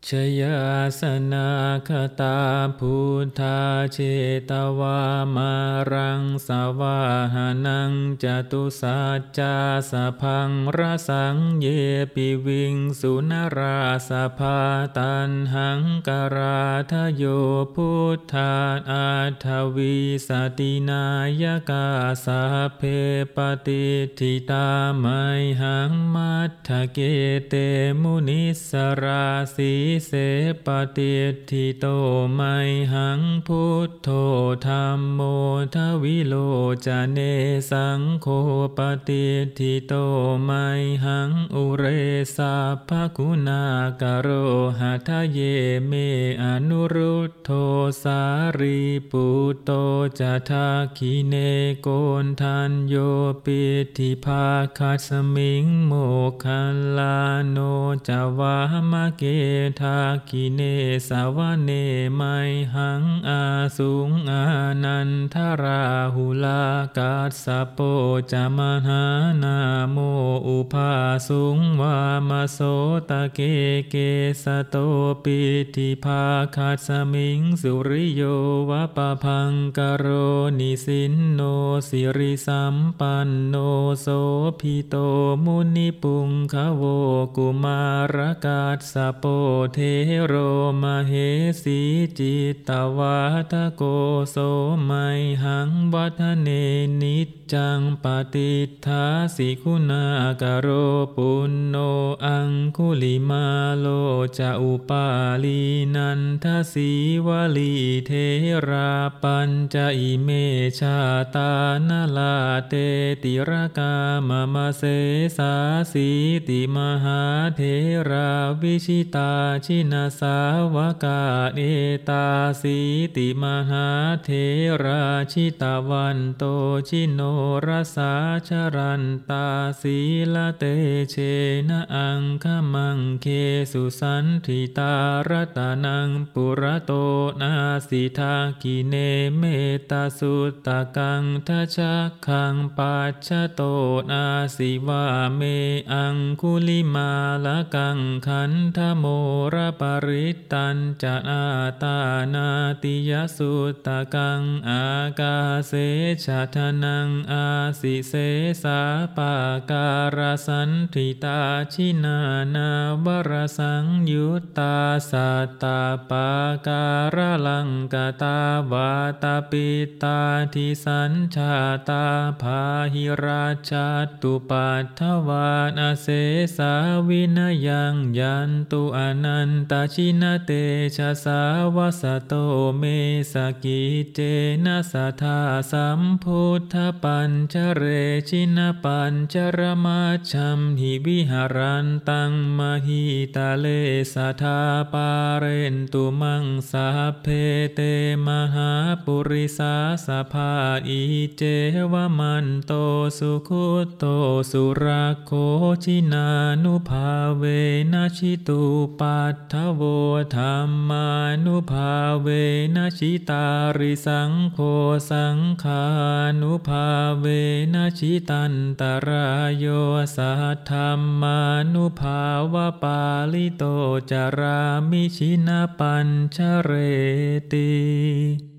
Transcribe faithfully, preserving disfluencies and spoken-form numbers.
ชยาสนาคตาพุทธาเชตวามารังสวาหานังจตุสัจจาสพังรสังเยปิวิงสุนราสภาตันหังกราทโยพุทธาอาทวีสตินายกาสาเพปฏิทิตาไมหังมัทธเกเตมุนิสราสีเสปฏิทิโตไมหังพุทโธธัมโมทวิโลจเนสังโฆปฏิทิโตไมหังอุเรสัพพคุณากโรหะทะเยเมอนุรุตโธสารีปุตโตจะทาคิเนโกนทันโยปิธิภาคัสมิงโมคัลลาโนจาวามะเกทาคิเนสาวเนไมหังอาสุงอานันทราหุลากาสสะโปจามหานาโมอุภาสุงวามโสตะเกเกสโตปิธิภาคัสมิงสุริโยวะปะพังกโรนิสินโนสิริสัมปันโนโสภิโตมุนิปุงคโวกุมารกัสสะโปเทโรมเหสีจิตตวาทโกโสไมหังวัฒเนนิจจังปฏิทาสิคุณากโรปุณโนอังคุลิมาโลจะอุปาลีนันทสีวลีเทราปัญจอิเมชาตานาลาเตติรกามมเสสาสีติมหาเทราวิชิตาชินาสาวกาเอตาสีติมหาเทราชิตาวันโตชิโนรสาชรันตาสีละเตเชนะอังคมังเคสุสันทิตารตานังปุระโตนาสิทากิเนเมตาสุตตะกังทัชะคังปัจฉโตนาสิวาเมอังคุลิมาละกังขันธโมระปริตตัญจะอาตานาติยสุตตะกังอากาเสชะทนังอาสิเสสาปาการสันทิตาชินานาวรสังยุตตาสัตตาปาการลังกตาวาตาปิตาทิสัญชาตาภาหิราชัตตุปัฏฐวานาเสสาวินยังยันตุอนันตชินเตชะสาวสโตเมสกิเจนะสัทธาสัมพุทธปัญจเรชินปัญจรมัชชัมหิวิหารันตังมหิตาเลสัทธาปาเรนตุมังสาเพเตมหาปุริสาสภาอิเจวมันโตสุขุตโตสุรักโขชินานุภาเวนะชิตุปัฏฐโวธัมมานุภาเวนะชิตาริสังโฆสังฆานุภาเวนะชิตันตรายโยสัทธัมมานุภาวะปาลิโตจารามิชินะปัญชเรติ